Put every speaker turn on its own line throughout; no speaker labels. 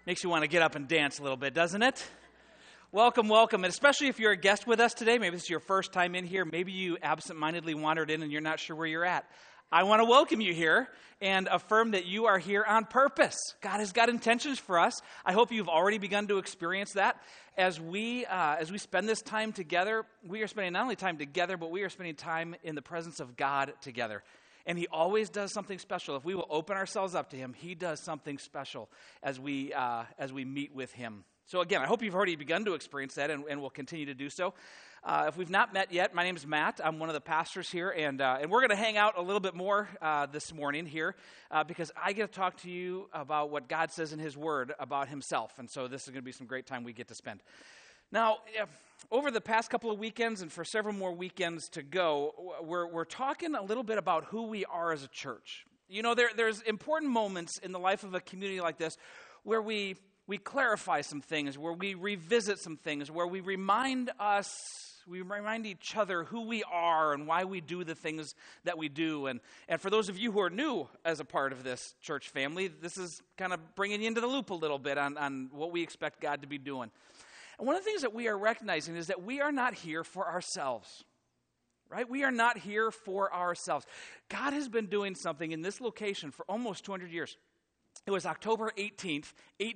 Makes you want to get up and dance a little bit, doesn't it? Welcome, welcome, and especially if you're a guest with us today, maybe this is your first time in here, maybe you absentmindedly wandered in and you're not sure where you're at. I want to welcome you here and affirm that you are here on purpose. God has got intentions for us. I hope you've already begun to experience that. As we spend this time together, we are spending not only time together, but we are spending time in the presence of God together. And he always does something special. If we will open ourselves up to him, he does something special as we meet with him. So again, I hope you've already begun to experience that and will continue to do so. If we've not met yet, my name is Matt. I'm one of the pastors here, and we're going to hang out a little bit more this morning here because I get to talk to you about what God says in his word about himself. And so this is going to be some great time we get to spend. Now, over the past couple of weekends and for several more weekends to go, we're talking a little bit about who we are as a church. You know, there's important moments in the life of a community like this where we clarify some things, where we revisit some things, where we remind each other who we are and why we do the things that we do. And for those of you who are new as a part of this church family, this is kind of bringing you into the loop a little bit on what we expect God to be doing. And one of the things that we are recognizing is that we are not here for ourselves, right? We are not here for ourselves. God has been doing something in this location for almost 200 years. It was October 18th,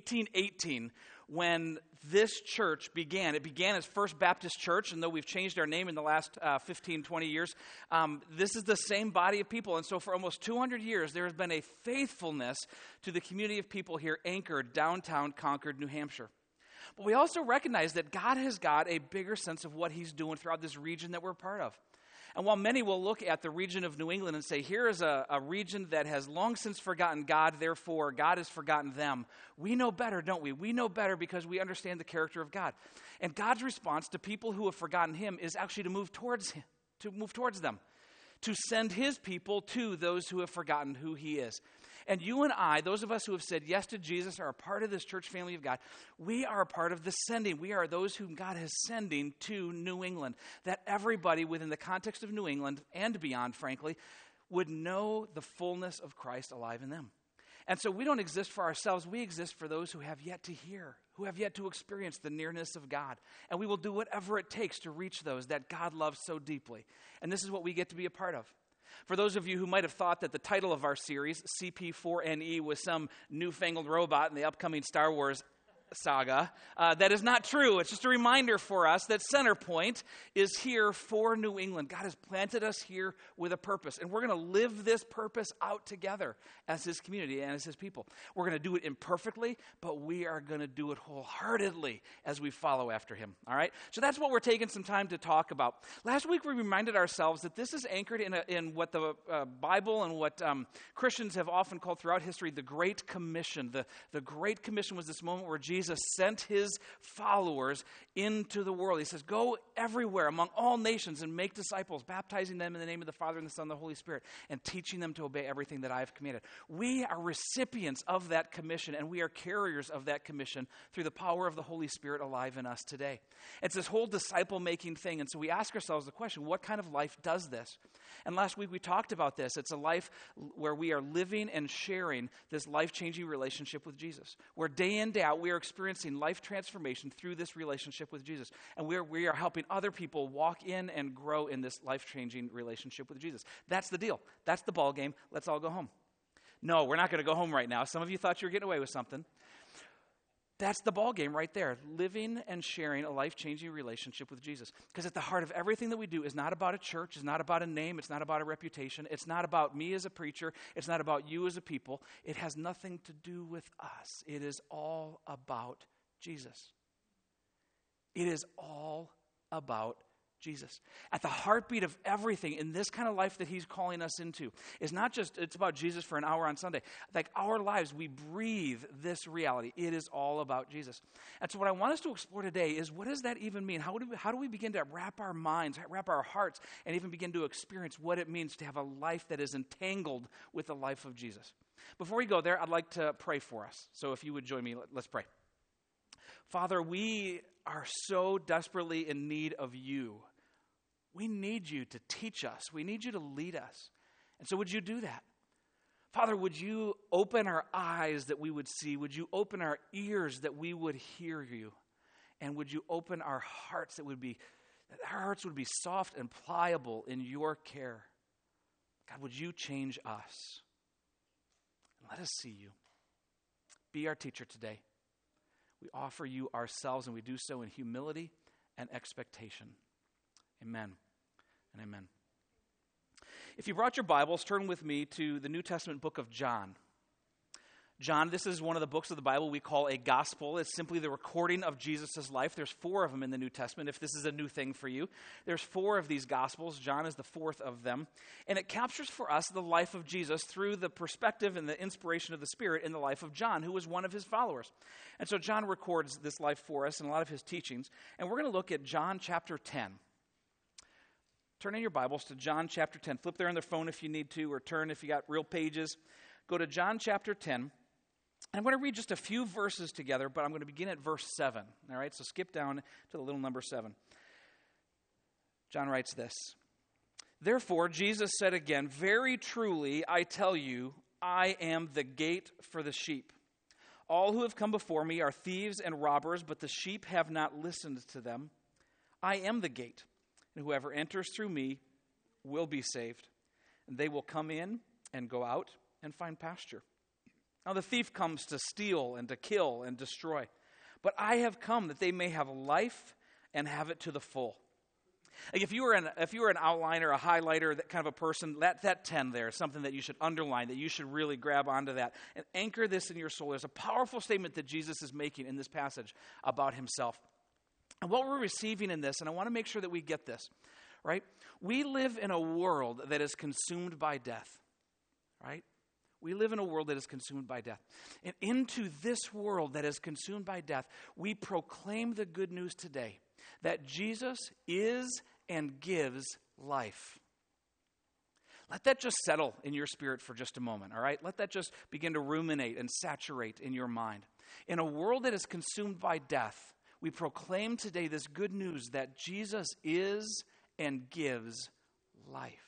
1818, when this church began. It began as First Baptist Church, and though we've changed our name in the last 15, 20 years, this is the same body of people. And so for almost 200 years, there has been a faithfulness to the community of people here anchored downtown Concord, New Hampshire. But we also recognize that God has got a bigger sense of what he's doing throughout this region that we're part of. And while many will look at the region of New England and say, here is a region that has long since forgotten God, therefore God has forgotten them, we know better, don't we? We know better because we understand the character of God. And God's response to people who have forgotten him is actually to move towards him, to move towards them, to send his people to those who have forgotten who he is. And you and I, those of us who have said yes to Jesus, are a part of this church family of God. We are a part of the sending. We are those whom God is sending to New England. That everybody within the context of New England and beyond, frankly, would know the fullness of Christ alive in them. And so we don't exist for ourselves. We exist for those who have yet to hear, who have yet to experience the nearness of God. And we will do whatever it takes to reach those that God loves so deeply. And this is what we get to be a part of. For those of you who might have thought that the title of our series, CP4NE, was some newfangled robot in the upcoming Star Wars saga, that is not true. It's just a reminder for us that Centerpoint is here for New England. God has planted us here with a purpose, and we're going to live this purpose out together as his community and as his people. We're going to do it imperfectly, but we are going to do it wholeheartedly as we follow after him. All right? So that's what we're taking some time to talk about. Last week we reminded ourselves that this is anchored in what the Bible and what Christians have often called throughout history the Great Commission. The Great Commission was this moment where Jesus sent his followers into the world. He says, go everywhere among all nations and make disciples, baptizing them in the name of the Father and the Son and the Holy Spirit, and teaching them to obey everything that I have commanded. We are recipients of that commission, and we are carriers of that commission through the power of the Holy Spirit alive in us today. It's this whole disciple-making thing, and so we ask ourselves the question, what kind of life does this? And last week we talked about this. It's a life where we are living and sharing this life-changing relationship with Jesus, where day in, day out, we are experiencing life transformation through this relationship with Jesus. And we are helping other people walk in and grow in this life-changing relationship with Jesus. That's the deal. That's the ball game. Let's all go home. No, we're not going to go home right now. Some of you thought you were getting away with something. That's the ball game right there. Living and sharing a life-changing relationship with Jesus. Because at the heart of everything that we do is not about a church, it's not about a name, it's not about a reputation, it's not about me as a preacher, it's not about you as a people. It has nothing to do with us. It is all about Jesus. It is all about Jesus. At the heartbeat of everything in this kind of life that he's calling us into is not just, it's about Jesus for an hour on Sunday. Like our lives, we breathe this reality. It is all about Jesus. And so what I want us to explore today is, what does that even mean? How do we begin to wrap our minds, wrap our hearts, and even begin to experience what it means to have a life that is entangled with the life of Jesus? Before we go there, I'd like to pray for us. So if you would join me, let's pray. Father, we are so desperately in need of you. We need you to teach us. We need you to lead us. And so would you do that? Father, would you open our eyes that we would see? Would you open our ears that we would hear you? And would you open our hearts that our hearts would be soft and pliable in your care? God, would you change us? And let us see you. Be our teacher today. We offer you ourselves, and we do so in humility and expectation. Amen and amen. If you brought your Bibles, turn with me to the New Testament book of John. John, this is one of the books of the Bible we call a gospel. It's simply the recording of Jesus' life. There's 4 of them in the New Testament, if this is a new thing for you. There's 4 of these gospels. John is the 4th of them. And it captures for us the life of Jesus through the perspective and the inspiration of the Spirit in the life of John, who was one of his followers. And so John records this life for us in a lot of his teachings. And we're going to look at John chapter 10. Turn in your Bibles to John chapter 10. Flip there on their phone if you need to, or turn if you got real pages. Go to John chapter 10. I'm going to read just a few verses together, but I'm going to begin at verse 7. All right, so skip down to the little number 7. John writes this. Therefore, Jesus said again, very truly, I tell you, I am the gate for the sheep. All who have come before me are thieves and robbers, but the sheep have not listened to them. I am the gate, and whoever enters through me will be saved. And they will come in and go out and find pasture. Now the thief comes to steal and to kill and destroy. But I have come that they may have life and have it to the full. Like if you were an outliner, a highlighter, that kind of a person, that 10 there is something that you should underline, that you should really grab onto that and anchor this in your soul. There's a powerful statement that Jesus is making in this passage about himself. And what we're receiving in this, and I want to make sure that we get this, right? We live in a world that is consumed by death, right? We live in a world that is consumed by death. And into this world that is consumed by death, we proclaim the good news today that Jesus is and gives life. Let that just settle in your spirit for just a moment, all right? Let that just begin to ruminate and saturate in your mind. In a world that is consumed by death, we proclaim today this good news that Jesus is and gives life.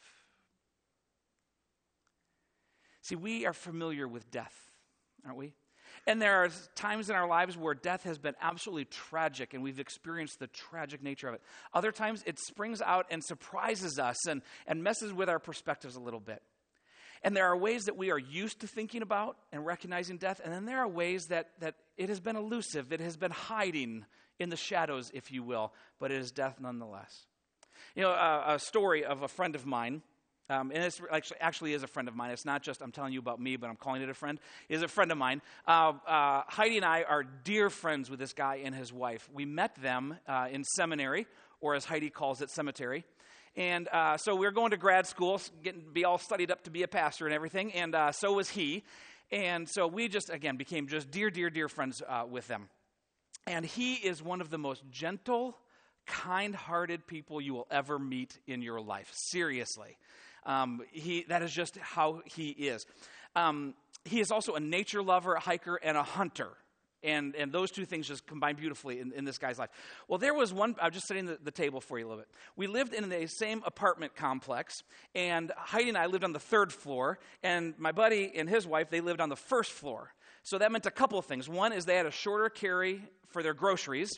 See, we are familiar with death, aren't we? And there are times in our lives where death has been absolutely tragic and we've experienced the tragic nature of it. Other times it springs out and surprises us and messes with our perspectives a little bit. And there are ways that we are used to thinking about and recognizing death, and then there are ways that it has been elusive, it has been hiding in the shadows, if you will, but it is death nonetheless. You know, a story of a friend of mine, and this actually is a friend of mine. It's not just I'm telling you about me, but I'm calling it a friend. It is a friend of mine. Heidi and I are dear friends with this guy and his wife. We met them in seminary, or as Heidi calls it, cemetery. And so we were going to grad school, be all studied up to be a pastor and everything, and so was he. And so we just, again, became just dear friends with them. And he is one of the most gentle, kind-hearted people you will ever meet in your life. Seriously. That is just how he is. He is also a nature lover, a hiker, and a hunter. And those two things just combine beautifully in this guy's life. Well, there was one, I'm just setting the table for you a little bit. We lived in the same apartment complex, and Heidi and I lived on the 3rd floor, and my buddy and his wife, they lived on the 1st floor. So that meant a couple of things. One is they had a shorter carry for their groceries,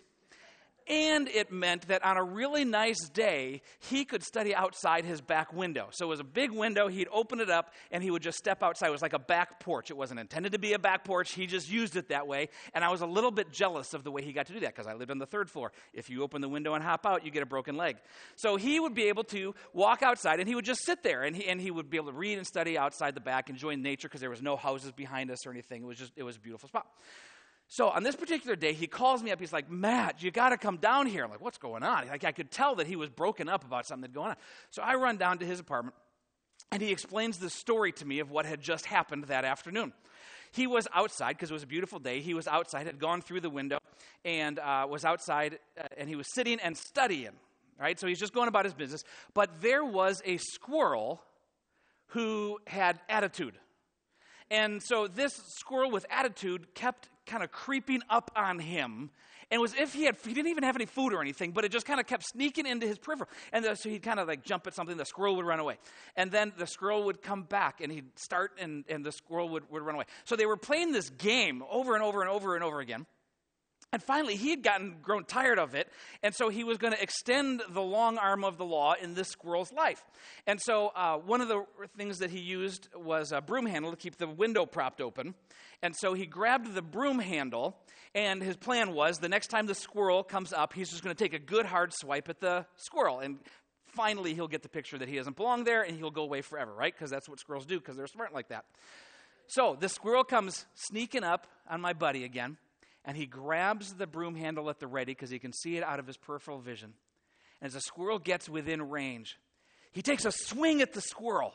and it meant that on a really nice day, he could study outside his back window. So it was a big window. He'd open it up, and he would just step outside. It was like a back porch. It wasn't intended to be a back porch. He just used it that way. And I was a little bit jealous of the way he got to do that because I lived on the 3rd floor. If you open the window and hop out, you get a broken leg. So he would be able to walk outside, and he would just sit there, and he would be able to read and study outside the back, enjoying nature because there was no houses behind us or anything. It was a beautiful spot. So on this particular day, he calls me up. He's like, Matt, you got to come down here. I'm like, what's going on? Like, I could tell that he was broken up about something that's going on. So I run down to his apartment, and he explains the story to me of what had just happened that afternoon. He was outside because it was a beautiful day. He was outside, had gone through the window, and was outside, and he was sitting and studying. Right? So he's just going about his business. But there was a squirrel who had attitude. And so this squirrel with attitude kept kind of creeping up on him. And it was if he didn't even have any food or anything, but it just kind of kept sneaking into his peripheral. And so he'd kind of like jump at something, the squirrel would run away. And then the squirrel would come back and he'd start and the squirrel would run away. So they were playing this game over and over and over and over again. And finally, he had grown tired of it, and so he was going to extend the long arm of the law in this squirrel's life. And so one of the things that he used was a broom handle to keep the window propped open. And so he grabbed the broom handle, and his plan was the next time the squirrel comes up, he's just going to take a good hard swipe at the squirrel. And finally, he'll get the picture that he doesn't belong there, and he'll go away forever, right? Because that's what squirrels do, because they're smart like that. So the squirrel comes sneaking up on my buddy again. And he grabs the broom handle at the ready because he can see it out of his peripheral vision. And as the squirrel gets within range, he takes a swing at the squirrel.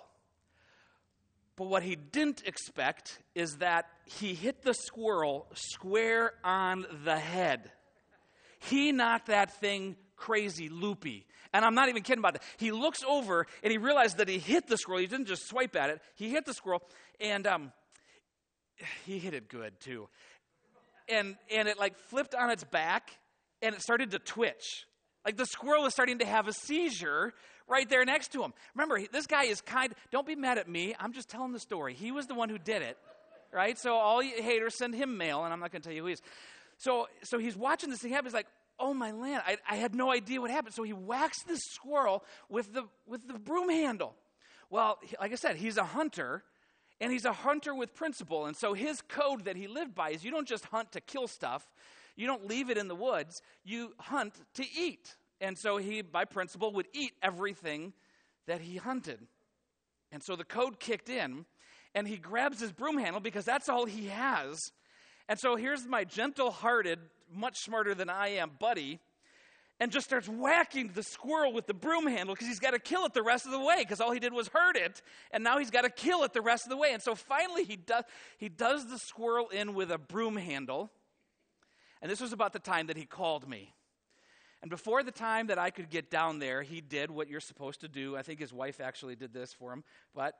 But what he didn't expect is that he hit the squirrel square on the head. He knocked that thing crazy loopy. And I'm not even kidding about that. He looks over and he realized that he hit the squirrel. He didn't just swipe at it. He hit the squirrel and he hit it good too. And it like flipped on its back and it started to twitch. Like the squirrel was starting to have a seizure right there next to him. Remember, this guy is don't be mad at me. I'm just telling the story. He was the one who did it, right? So all you haters send him mail, and I'm not going to tell you who he is. So he's watching this thing happen. He's like, oh my land, I had no idea what happened. So he whacks this squirrel with the broom handle. Well, like I said, he's a hunter. And he's a hunter with principle. And so his code that he lived by is you don't just hunt to kill stuff. You don't leave it in the woods. You hunt to eat. And so he, by principle, would eat everything that he hunted. And so the code kicked in, and he grabs his broom handle because that's all he has. And so here's my gentle-hearted, much smarter than I am buddy, and just starts whacking the squirrel with the broom handle because he's got to kill it the rest of the way because all he did was hurt it, and now he's got to kill it the rest of the way. And so finally he does the squirrel in with a broom handle, and this was about the time that he called me. And before the time that I could get down there, he did what you're supposed to do. I think his wife actually did this for him, but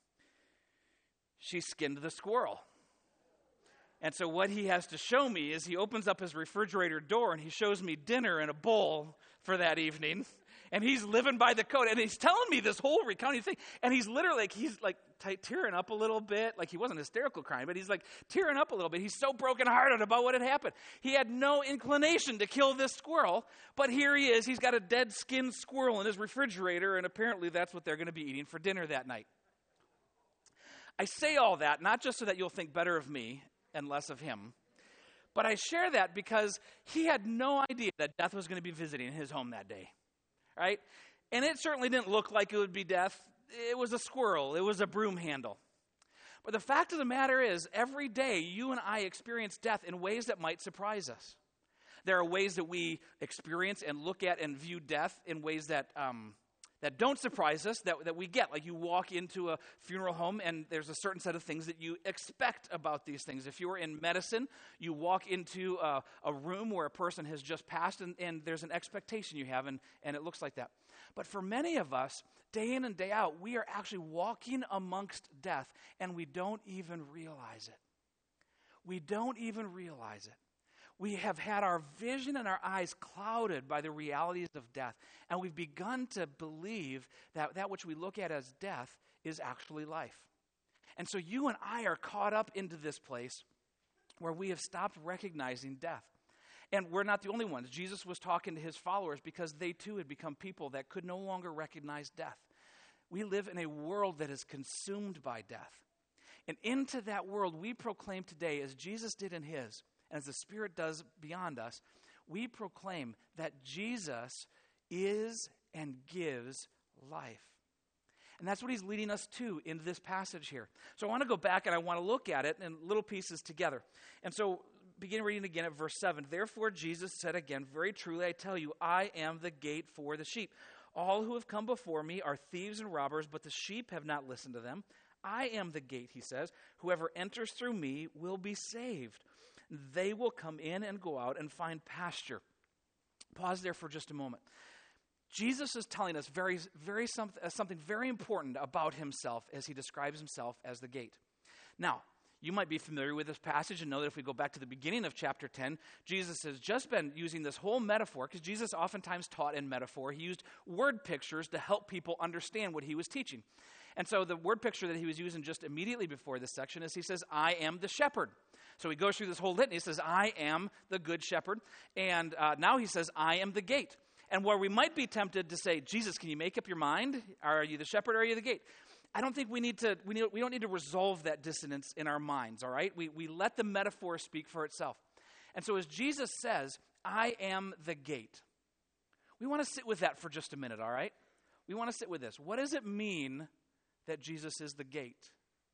she skinned the squirrel. And so what he has to show me is he opens up his refrigerator door and he shows me dinner in a bowl for that evening. And he's living by the code. And he's telling me this whole recounting thing. And he's literally he's tearing up a little bit. Like he wasn't hysterical crying, but he's like tearing up a little bit. He's so brokenhearted about what had happened. He had no inclination to kill this squirrel. But here he is. He's got a dead skinned squirrel in his refrigerator. And apparently that's what they're going to be eating for dinner that night. I say all that not just so that you'll think better of me and less of him. But I share that because he had no idea that death was going to be visiting his home that day, right? And it certainly didn't look like it would be death. It was a squirrel. It was a broom handle. But the fact of the matter is, every day you and I experience death in ways that might surprise us. There are ways that we experience and look at and view death in ways that don't surprise us, that we get. Like you walk into a funeral home and there's a certain set of things that you expect about these things. If you were in medicine, you walk into a room where a person has just passed and there's an expectation you have and it looks like that. But for many of us, day in and day out, we are actually walking amongst death and we don't even realize it. We don't even realize it. We have had our vision and our eyes clouded by the realities of death. And we've begun to believe that which we look at as death is actually life. And so you and I are caught up into this place where we have stopped recognizing death. And we're not the only ones. Jesus was talking to his followers because they too had become people that could no longer recognize death. We live in a world that is consumed by death. And into that world we proclaim today, as Jesus did in his, and as the Spirit does beyond us, we proclaim that Jesus is and gives life. And that's what he's leading us to in this passage here. So I want to go back and I want to look at it in little pieces together. And so begin reading again at verse 7. Therefore Jesus said again, very truly I tell you, I am the gate for the sheep. All who have come before me are thieves and robbers, but the sheep have not listened to them. I am the gate, he says. Whoever enters through me will be saved. They will come in and go out and find pasture. Pause there for just a moment. Jesus is telling us something very important about himself as he describes himself as the gate. Now, You might be familiar with this passage and know that if we go back to the beginning of chapter 10, Jesus has just been using this whole metaphor, because Jesus oftentimes taught in metaphor. He used word pictures to help people understand what he was teaching. And so the word picture that he was using just immediately before this section is he says, I am the shepherd. So he goes through this whole litany. He says, I am the good shepherd. And now he says, I am the gate. And where we might be tempted to say, Jesus, can you make up your mind? Are you the shepherd or are you the gate? I don't think we don't need to resolve that dissonance in our minds, all right? We let the metaphor speak for itself. And so as Jesus says, I am the gate, we want to sit with that for just a minute, all right? We want to sit with this. What does it mean that Jesus is the gate?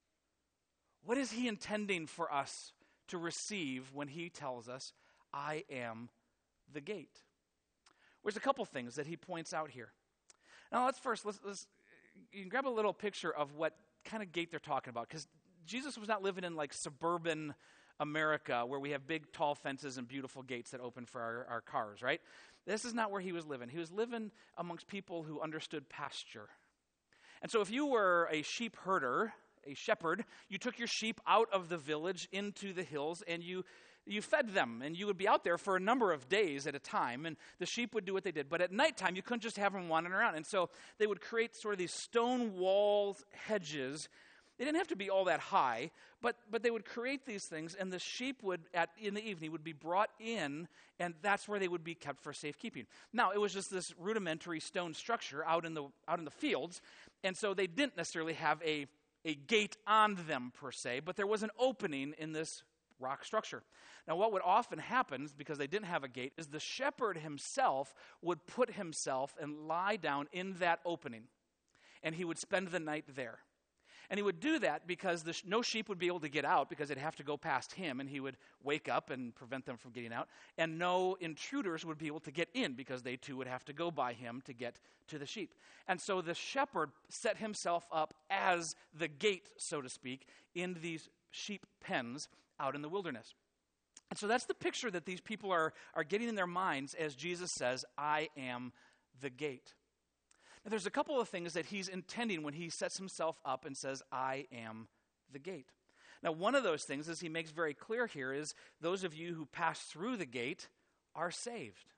What is he intending for us to receive when he tells us, I am the gate? There's a couple things that he points out here. Now let's you can grab a little picture of what kind of gate they're talking about, because Jesus was not living in like suburban America where we have big tall fences and beautiful gates that open for our cars, right? This is not where he was living. He was living amongst people who understood pasture. And so if you were a sheep herder, a shepherd, you took your sheep out of the village into the hills and you fed them, and you would be out there for a number of days at a time, and the sheep would do what they did. But at nighttime, you couldn't just have them wandering around. And so they would create sort of these stone walls, hedges. They didn't have to be all that high, but they would create these things, and the sheep would, in the evening, would be brought in, and that's where they would be kept for safekeeping. Now, it was just this rudimentary stone structure out in the fields, and so they didn't necessarily have a gate on them per se, but there was an opening in this rock structure. Now, what would often happen, because they didn't have a gate, is the shepherd himself would put himself and lie down in that opening, and he would spend the night there. And he would do that because no sheep would be able to get out, because they'd have to go past him, and he would wake up and prevent them from getting out. And no intruders would be able to get in, because they too would have to go by him to get to the sheep. And so the shepherd set himself up as the gate, so to speak, in these sheep pens out in the wilderness. And so that's the picture that these people are getting in their minds as Jesus says, I am the gate. Now, there's a couple of things that he's intending when he sets himself up and says, I am the gate. Now, one of those things, as he makes very clear here, is those of you who pass through the gate are saved,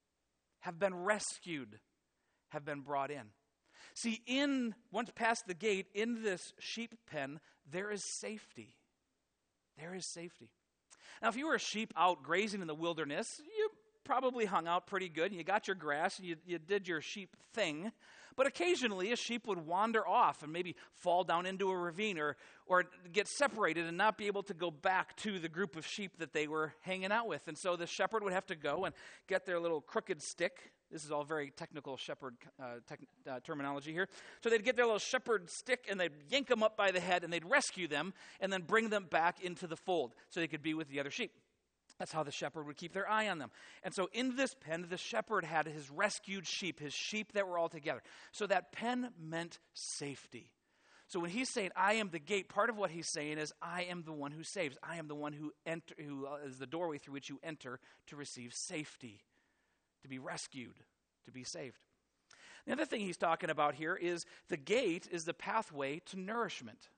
have been rescued, have been brought in. See, once past the gate, in this sheep pen, there is safety. There is safety. Now, if you were a sheep out grazing in the wilderness, you probably hung out pretty good, and you got your grass, and you did your sheep thing. But occasionally, a sheep would wander off and maybe fall down into a ravine or get separated and not be able to go back to the group of sheep that they were hanging out with. And so the shepherd would have to go and get their little crooked stick. This is all very technical shepherd terminology here. So they'd get their little shepherd stick, and they'd yank them up by the head, and they'd rescue them, and then bring them back into the fold so they could be with the other sheep. That's how the shepherd would keep their eye on them. And so in this pen, the shepherd had his rescued sheep, his sheep that were all together. So that pen meant safety. So when he's saying, I am the gate, part of what he's saying is, I am the one who saves. I am the one who is the doorway through which you enter to receive safety, to be rescued, to be saved. The other thing he's talking about here is the gate is the pathway to nourishment.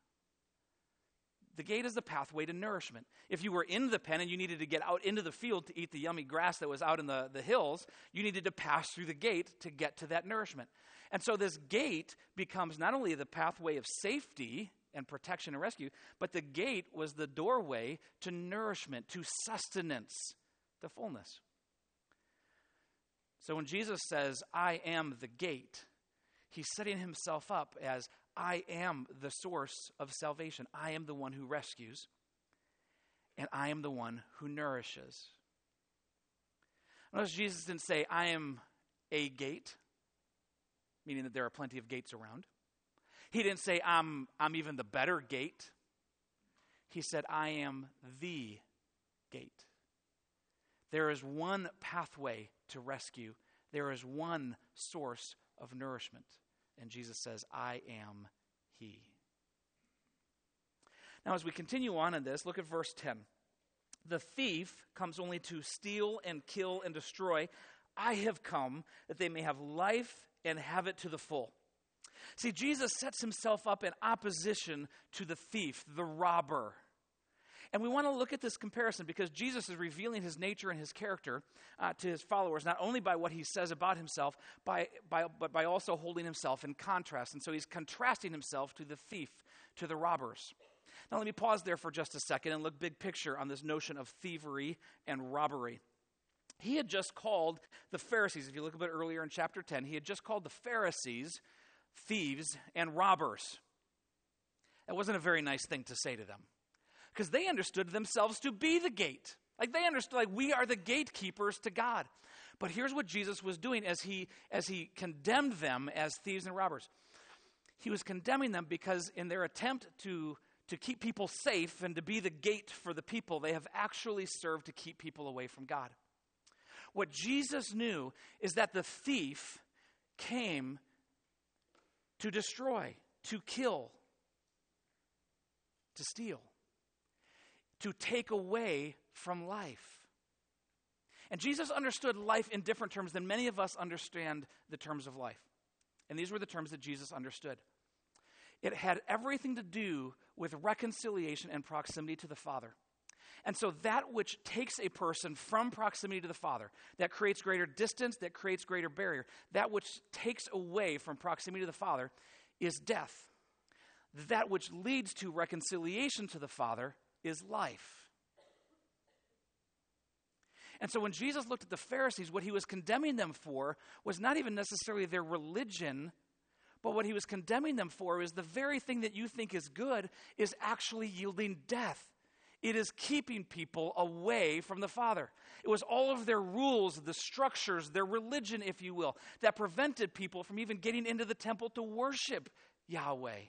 The gate is the pathway to nourishment. If you were in the pen and you needed to get out into the field to eat the yummy grass that was out in the hills, you needed to pass through the gate to get to that nourishment. And so this gate becomes not only the pathway of safety and protection and rescue, but the gate was the doorway to nourishment, to sustenance, to fullness. So when Jesus says, I am the gate, he's setting himself up as, I am the source of salvation. I am the one who rescues, and I am the one who nourishes. Notice Jesus didn't say, I am a gate, meaning that there are plenty of gates around. He didn't say, I'm even the better gate. He said, I am the gate. There is one pathway to rescue. There is one source of nourishment. And Jesus says, I am he. Now, as we continue on in this, look at verse 10. The thief comes only to steal and kill and destroy. I have come that they may have life and have it to the full. See, Jesus sets himself up in opposition to the thief, the robber. And we want to look at this comparison because Jesus is revealing his nature and his character to his followers, not only by what he says about himself, but by also holding himself in contrast. And so he's contrasting himself to the thief, to the robbers. Now let me pause there for just a second and look big picture on this notion of thievery and robbery. He had just called the Pharisees, if you look a bit earlier in chapter 10, he had just called the Pharisees thieves and robbers. That wasn't a very nice thing to say to them, because they understood themselves to be the gate. Like they understood, like we are the gatekeepers to God. But here's what Jesus was doing as he condemned them as thieves and robbers. He was condemning them because in their attempt to keep people safe and to be the gate for the people, they have actually served to keep people away from God. What Jesus knew is that the thief came to destroy, to kill, to steal, to take away from life. And Jesus understood life in different terms than many of us understand the terms of life. And these were the terms that Jesus understood. It had everything to do with reconciliation and proximity to the Father. And so that which takes a person from proximity to the Father, that creates greater distance, that creates greater barrier, that which takes away from proximity to the Father is death. That which leads to reconciliation to the Father is life. And so when Jesus looked at the Pharisees, what he was condemning them for was not even necessarily their religion, but what he was condemning them for is the very thing that you think is good is actually yielding death. It is keeping people away from the Father. It was all of their rules, the structures, their religion, if you will, that prevented people from even getting into the temple to worship Yahweh.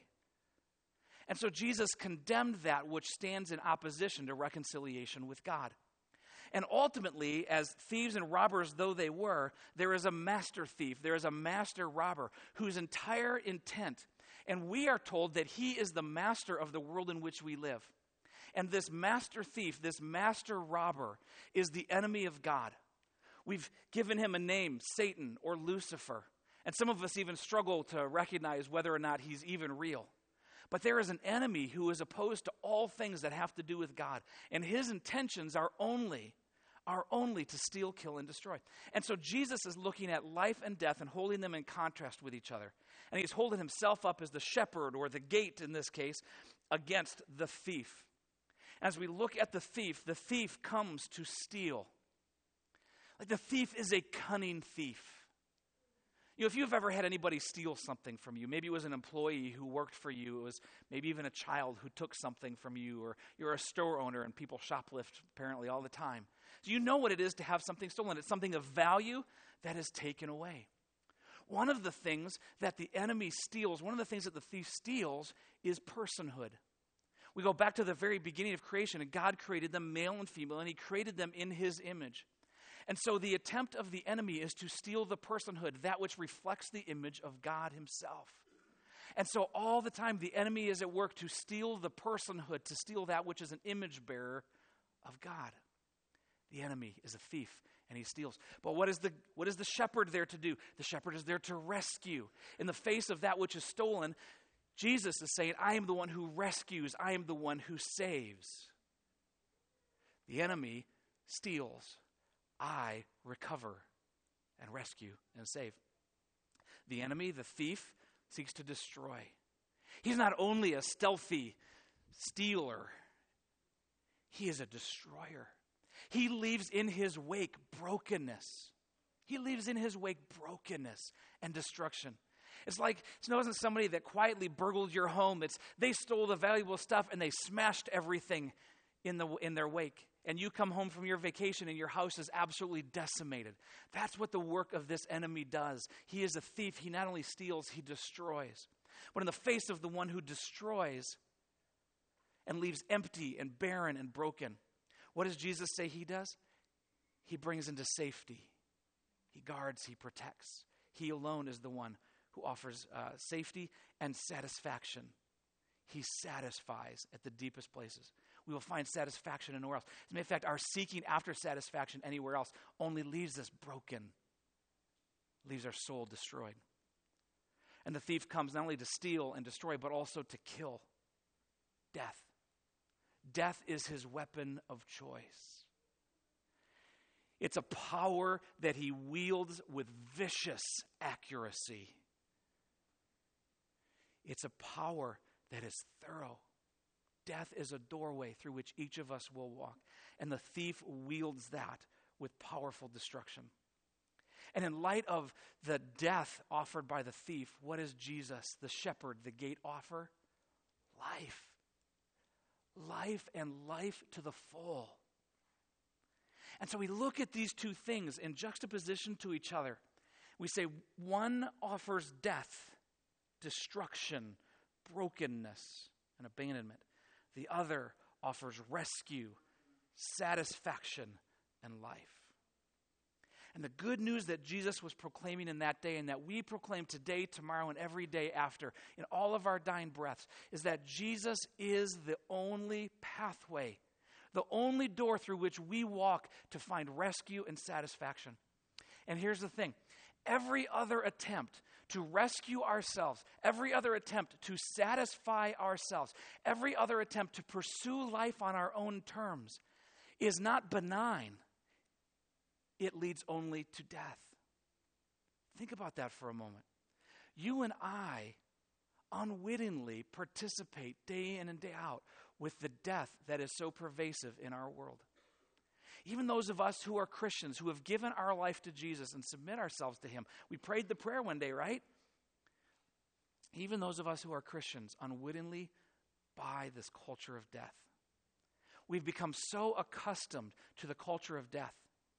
And so Jesus condemned that which stands in opposition to reconciliation with God. And ultimately, as thieves and robbers though they were, there is a master thief, there is a master robber whose entire intent, and we are told that he is the master of the world in which we live. And this master thief, this master robber, is the enemy of God. We've given him a name, Satan or Lucifer. And some of us even struggle to recognize whether or not he's even real. But there is an enemy who is opposed to all things that have to do with God. And his intentions are only to steal, kill, and destroy. And so Jesus is looking at life and death and holding them in contrast with each other. And he's holding himself up as the shepherd, or the gate in this case, against the thief. As we look at the thief comes to steal. Like the thief is a cunning thief. You know, if you've ever had anybody steal something from you, maybe it was an employee who worked for you, it was maybe even a child who took something from you, or you're a store owner and people shoplift apparently all the time. So you know what it is to have something stolen. It's something of value that is taken away. One of the things that the enemy steals, one of the things that the thief steals is personhood. We go back to the very beginning of creation, and God created them male and female, and he created them in his image. And so the attempt of the enemy is to steal the personhood, that which reflects the image of God himself. And so all the time the enemy is at work to steal the personhood, to steal that which is an image bearer of God. The enemy is a thief, and he steals. But what is the shepherd there to do? The shepherd is there to rescue. In the face of that which is stolen, Jesus is saying, I am the one who rescues. I am the one who saves. The enemy steals. I recover and rescue and save. The enemy, the thief, seeks to destroy. He's not only a stealthy stealer, he is a destroyer. He leaves in his wake brokenness. He leaves in his wake brokenness and destruction. It wasn't somebody that quietly burgled your home. They stole the valuable stuff and they smashed everything in their wake. And you come home from your vacation and your house is absolutely decimated. That's what the work of this enemy does. He is a thief. He not only steals, he destroys. But in the face of the one who destroys and leaves empty and barren and broken, what does Jesus say he does? He brings into safety. He guards, he protects. He alone is the one who offers safety and satisfaction. He satisfies at the deepest places. We will find satisfaction nowhere else. As a matter of fact, our seeking after satisfaction anywhere else only leaves us broken, leaves our soul destroyed. And the thief comes not only to steal and destroy, but also to kill. Death. Death is his weapon of choice. It's a power that he wields with vicious accuracy. It's a power that is thorough. Death is a doorway through which each of us will walk. And the thief wields that with powerful destruction. And in light of the death offered by the thief, what does Jesus, the shepherd, the gate, offer? Life. Life and life to the full. And so we look at these two things in juxtaposition to each other. We say one offers death, destruction, brokenness, and abandonment. The other offers rescue, satisfaction, and life. And the good news that Jesus was proclaiming in that day and that we proclaim today, tomorrow, and every day after in all of our dying breaths is that Jesus is the only pathway, the only door through which we walk to find rescue and satisfaction. And here's the thing. Every other attempt to rescue ourselves, every other attempt to satisfy ourselves, every other attempt to pursue life on our own terms is not benign. It leads only to death. Think about that for a moment. You and I unwittingly participate day in and day out with the death that is so pervasive in our world. Even those of us who are Christians, who have given our life to Jesus and submit ourselves to him. We prayed the prayer one day, right? Even those of us who are Christians unwittingly buy this culture of death. We've become so accustomed to the culture of death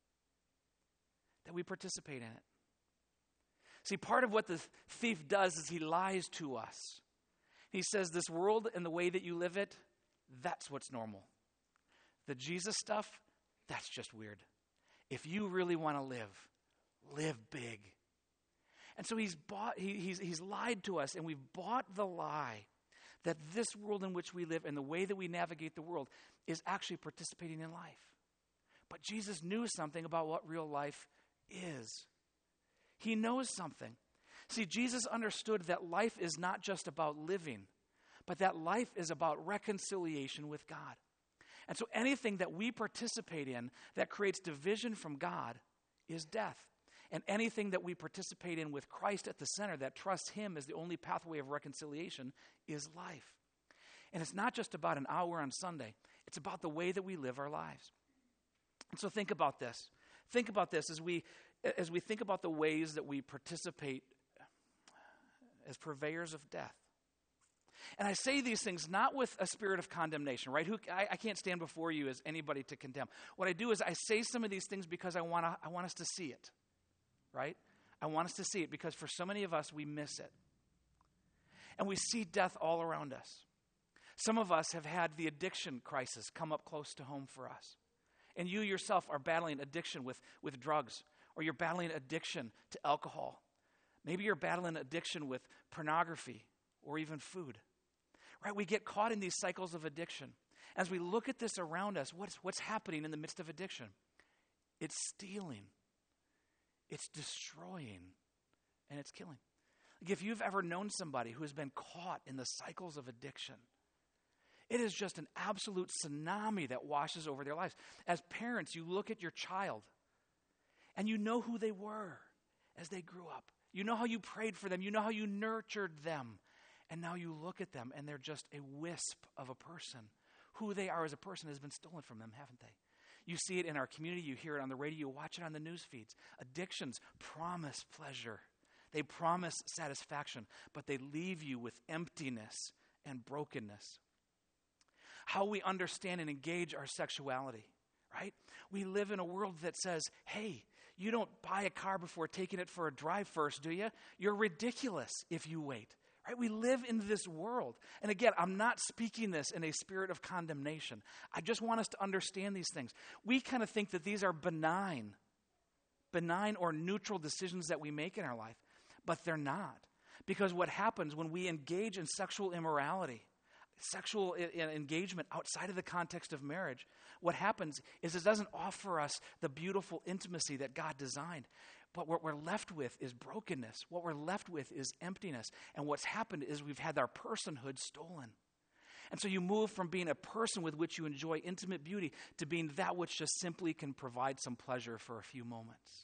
that we participate in it. See, part of what the thief does is he lies to us. He says, this world and the way that you live it, that's what's normal. The Jesus stuff, that's just weird. If you really want to live big. And so he's lied to us, and we've bought the lie that this world in which we live and the way that we navigate the world is actually participating in life. But Jesus knew something about what real life is. He knows something. See, Jesus understood that life is not just about living, but that life is about reconciliation with God. And so anything that we participate in that creates division from God is death. And anything that we participate in with Christ at the center that trusts him as the only pathway of reconciliation is life. And it's not just about an hour on Sunday. It's about the way that we live our lives. And so think about this. Think about this as we think about the ways that we participate as purveyors of death. And I say these things not with a spirit of condemnation, right? I can't stand before you as anybody to condemn. What I do is I say some of these things because I want us to see it, right? I want us to see it because for so many of us, we miss it. And we see death all around us. Some of us have had the addiction crisis come up close to home for us. And you yourself are battling addiction with drugs, or you're battling addiction to alcohol. Maybe you're battling addiction with pornography or even food. Right? We get caught in these cycles of addiction. As we look at this around us, what's happening in the midst of addiction? It's stealing. It's destroying. And it's killing. Like if you've ever known somebody who has been caught in the cycles of addiction, it is just an absolute tsunami that washes over their lives. As parents, you look at your child and you know who they were as they grew up. You know how you prayed for them. You know how you nurtured them. And now you look at them and they're just a wisp of a person. Who they are as a person has been stolen from them, haven't they? You see it in our community. You hear it on the radio. You watch it on the news feeds. Addictions promise pleasure. They promise satisfaction, but they leave you with emptiness and brokenness. How we understand and engage our sexuality, right? We live in a world that says, hey, you don't buy a car before taking it for a drive first, do you? You're ridiculous if you wait, right? We live in this world. And again, I'm not speaking this in a spirit of condemnation. I just want us to understand these things. We kind of think that these are benign or neutral decisions that we make in our life, but they're not. Because what happens when we engage in sexual immorality, sexual engagement outside of the context of marriage, what happens is it doesn't offer us the beautiful intimacy that God designed. But what we're left with is brokenness. What we're left with is emptiness. And what's happened is we've had our personhood stolen. And so you move from being a person with which you enjoy intimate beauty to being that which just simply can provide some pleasure for a few moments.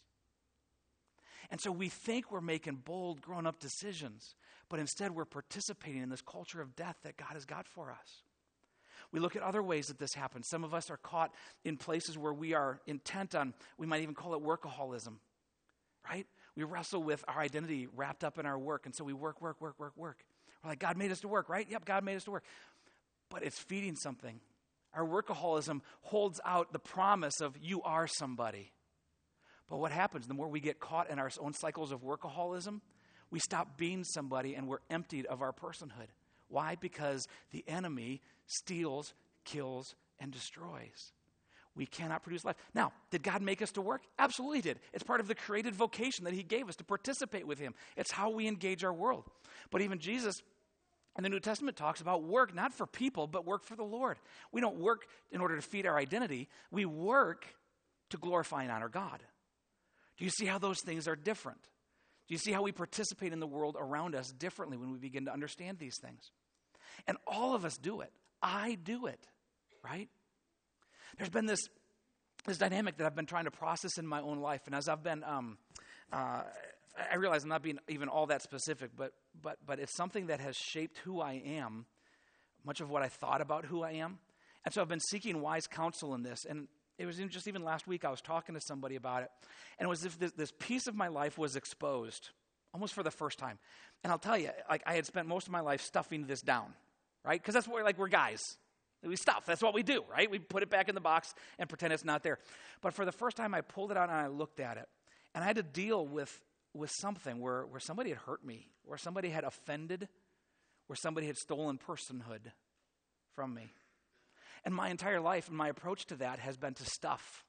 And so we think we're making bold, grown-up decisions, but instead we're participating in this culture of death that God has got for us. We look at other ways that this happens. Some of us are caught in places where we are intent on, we might even call it workaholism, right? We wrestle with our identity wrapped up in our work, and so we work. We're like, God made us to work, right? Yep, God made us to work. But it's feeding something. Our workaholism holds out the promise of you are somebody. But what happens? The more we get caught in our own cycles of workaholism, we stop being somebody and we're emptied of our personhood. Why? Because the enemy steals, kills, and destroys. We cannot produce life. Now, did God make us to work? Absolutely did. It's part of the created vocation that he gave us to participate with him. It's how we engage our world. But even Jesus in the New Testament talks about work, not for people, but work for the Lord. We don't work in order to feed our identity. We work to glorify and honor God. Do you see how those things are different? Do you see how we participate in the world around us differently when we begin to understand these things? And all of us do it. I do it, right? There's been this dynamic that I've been trying to process in my own life. And as I've been, I realize I'm not being even all that specific, but it's something that has shaped who I am, much of what I thought about who I am. And so I've been seeking wise counsel in this. And it was just even last week I was talking to somebody about it. And it was as if this piece of my life was exposed, almost for the first time. And I'll tell you, like I had spent most of my life stuffing this down, right? Because that's what we're guys. We stuff. That's what we do, right? We put it back in the box and pretend it's not there. But for the first time, I pulled it out and I looked at it. And I had to deal with something where somebody had hurt me, where somebody had offended, where somebody had stolen personhood from me. And my entire life and my approach to that has been to stuff.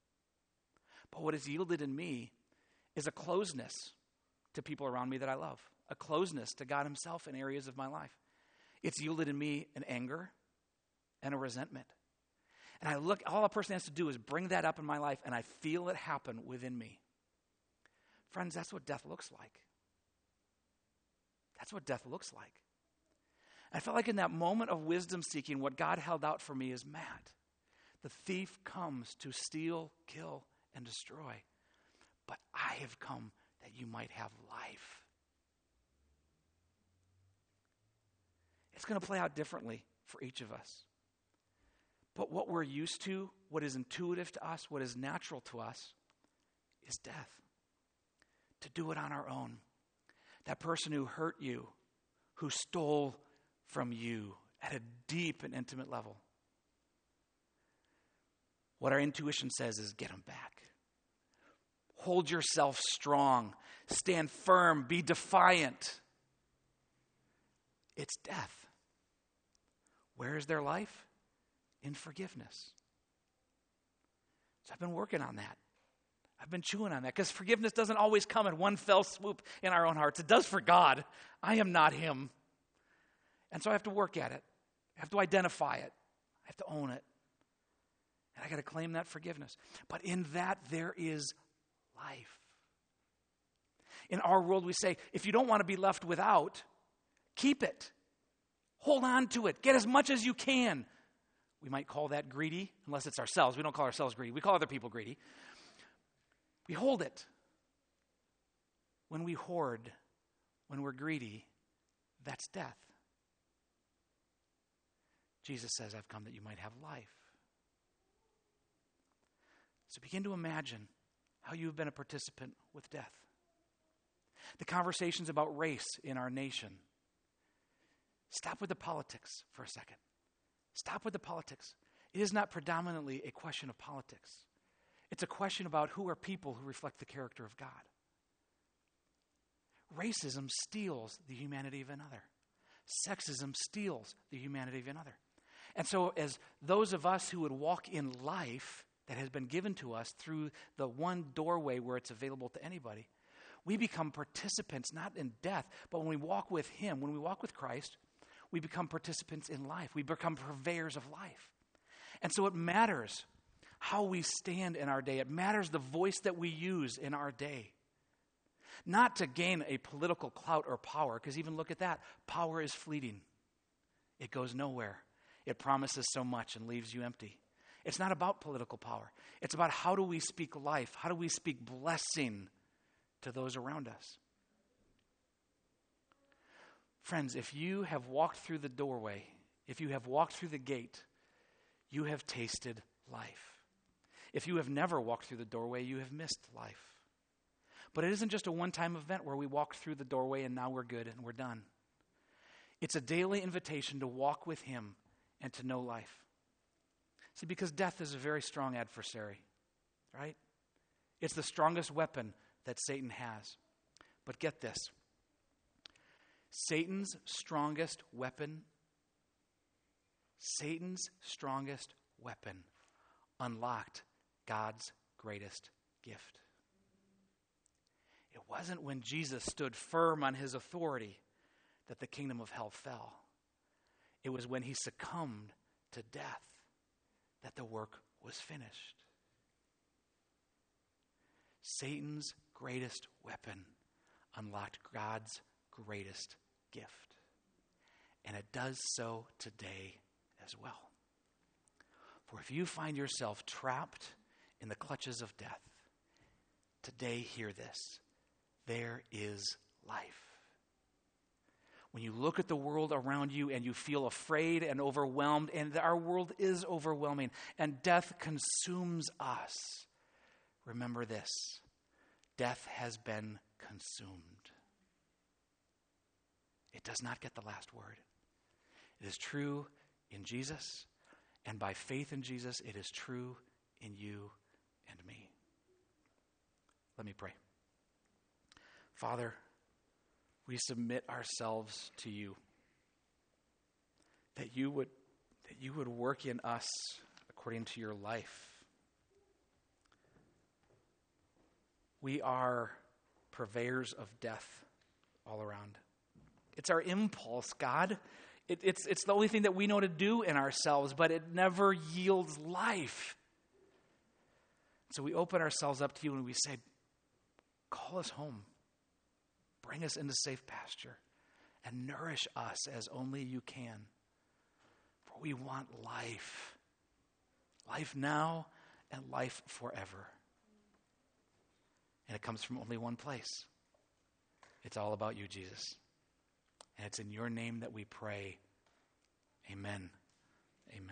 But what has yielded in me is a closeness to people around me that I love, a closeness to God himself in areas of my life. It's yielded in me an anger and a resentment. And I look, all a person has to do is bring that up in my life, and I feel it happen within me. Friends, that's what death looks like. That's what death looks like. I felt like in that moment of wisdom seeking, what God held out for me is, Matt, the thief comes to steal, kill, and destroy. But I have come that you might have life. It's going to play out differently for each of us. But what we're used to, what is intuitive to us, what is natural to us, is death. To do it on our own. That person who hurt you, who stole from you at a deep and intimate level. What our intuition says is get them back. Hold yourself strong. Stand firm. Be defiant. It's death. Where is their life? In forgiveness. So I've been working on that. I've been chewing on that because forgiveness doesn't always come in one fell swoop in our own hearts. It does for God. I am not him. And so I have to work at it. I have to identify it. I have to own it. And I got to claim that forgiveness. But in that, there is life. In our world, we say, if you don't want to be left without, keep it. Hold on to it. Get as much as you can. We might call that greedy, unless it's ourselves. We don't call ourselves greedy. We call other people greedy. We hold it. When we hoard, when we're greedy, that's death. Jesus says, I've come that you might have life. So begin to imagine how you've been a participant with death. The conversations about race in our nation. Stop with the politics for a second. Stop with the politics. It is not predominantly a question of politics. It's a question about who are people who reflect the character of God. Racism steals the humanity of another. Sexism steals the humanity of another. And so as those of us who would walk in life that has been given to us through the one doorway where it's available to anybody, we become participants not in death, but when we walk with him, when we walk with Christ, we become participants in life. We become purveyors of life. And so it matters how we stand in our day. It matters the voice that we use in our day. Not to gain a political clout or power, because even look at that. Power is fleeting. It goes nowhere. It promises so much and leaves you empty. It's not about political power. It's about how do we speak life? How do we speak blessing to those around us? Friends, if you have walked through the doorway, if you have walked through the gate, you have tasted life. If you have never walked through the doorway, you have missed life. But it isn't just a one-time event where we walk through the doorway and now we're good and we're done. It's a daily invitation to walk with him and to know life. See, because death is a very strong adversary, right? It's the strongest weapon that Satan has. But get this. Satan's strongest weapon unlocked God's greatest gift. It wasn't when Jesus stood firm on his authority that the kingdom of hell fell. It was when he succumbed to death that the work was finished. Satan's greatest weapon unlocked God's greatest gift. And it does so today as well. For if you find yourself trapped in the clutches of death, today hear this. There is life. When you look at the world around you and you feel afraid and overwhelmed, and our world is overwhelming, and death consumes us, remember this. Death has been consumed. It does not get the last word. It is true in Jesus, and by faith in Jesus, it is true in you and me. Let me pray. Father, we submit ourselves to you, that you would work in us according to your life. We are purveyors of death all around. It's our impulse, God. It's the only thing that we know to do in ourselves, but it never yields life. So we open ourselves up to you and we say, call us home. Bring us into safe pasture and nourish us as only you can. For we want life. Life now and life forever. And it comes from only one place. It's all about you, Jesus. And it's in your name that we pray. Amen.